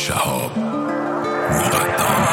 شهاب مقدم.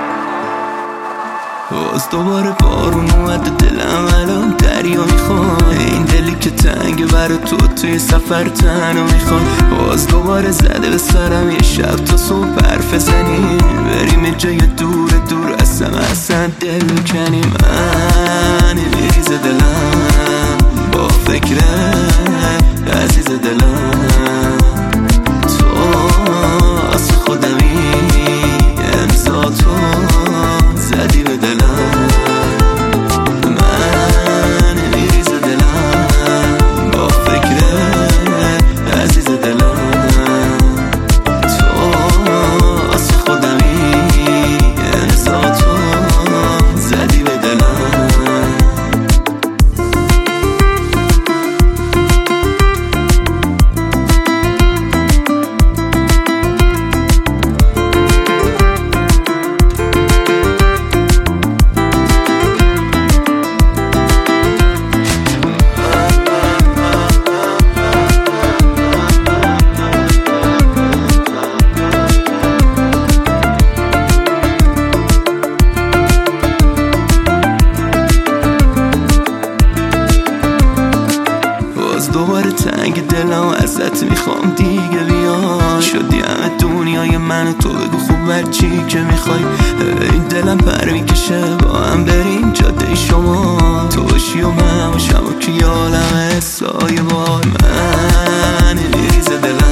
باز دوباره بارون اومده دلم الان دریا میخواد، این دلی که تنگ برا تو توی سفر تنها میخواد. باز دوباره زده به سرم یه شب تا صبح حرف زنیم، بریم یه جای دور دور اصلا دل کنیم. من میریزه دلم با فکرت عزیز دلم، تو از خودمی امضا تو زدی به دلم. من میریزه دلم با فکرت عزیز دلم، تو از خودمی امضا تو زدی به دلم. دوباره تنگ دلم ازت میخوام دیگه بیا، شدی همه دنیای من و تو، بگو خوب هر چی که میخوای. این دلم پر میکشه با هم بریم جاده شما، تو باشی و من باشم و که یالم سایه بار. من میریزه دلم